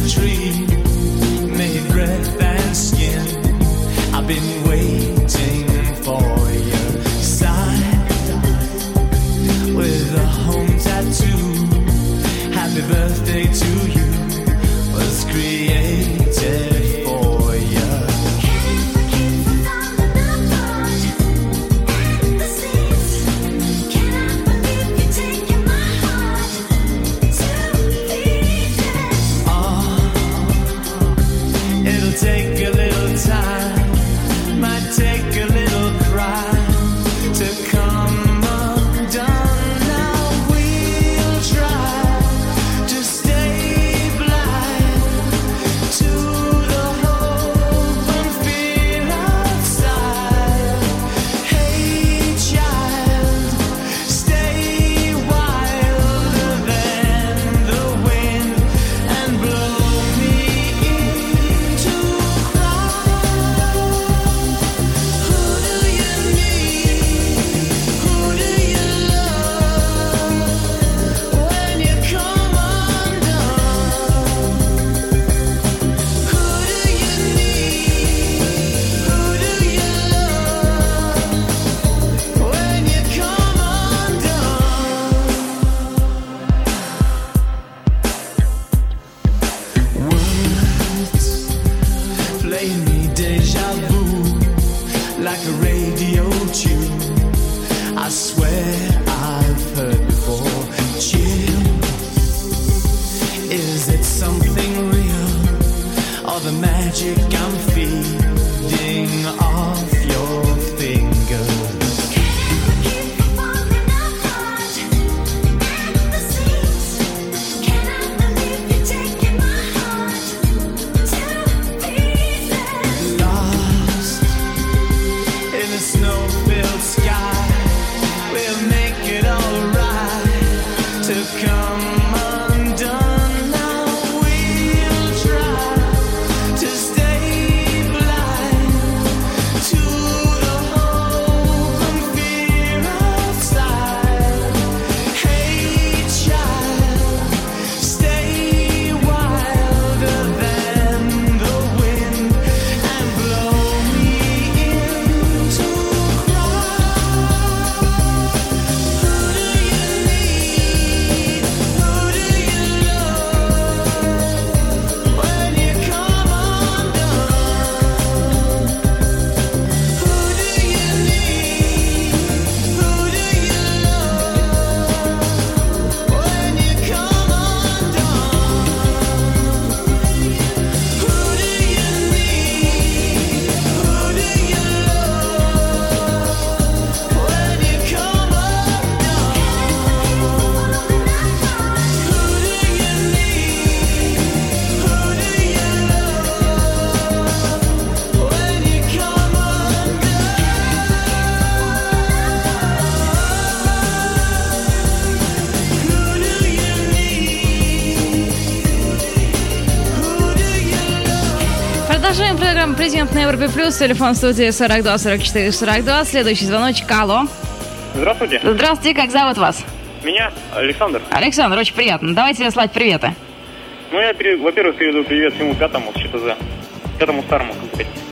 tree, naked breath and skin. I've been waiting for your side with a home tattoo. Happy birthday to you was created for you. Take a little time, might take a little cry to come undone. Now we'll try to stay blind to the hope and fear outside. Hey child, stay wilder than the wind and blow me into. Play me deja vu like a radio tune. I swear I've heard before. Chill. Is it something real or the magic I'm feeding off your fingers? Snow-filled sky, we'll make it alright to come undone. Now we'll try to stay blind to the hope and fear outside. Hey child, stay wilder than the wind and blow me into. Продолжаем программу «Президент на Европе Плюс». Телефон студии 42 44 42. Следующий звоночек. Алло. Здравствуйте. Здравствуйте, как зовут вас? Меня Александр. Александр, очень приятно. Давайте слать приветы. Ну, я, во-первых, передаю привет всему пятому с ЧТЗ. Пятому старому, как сказать.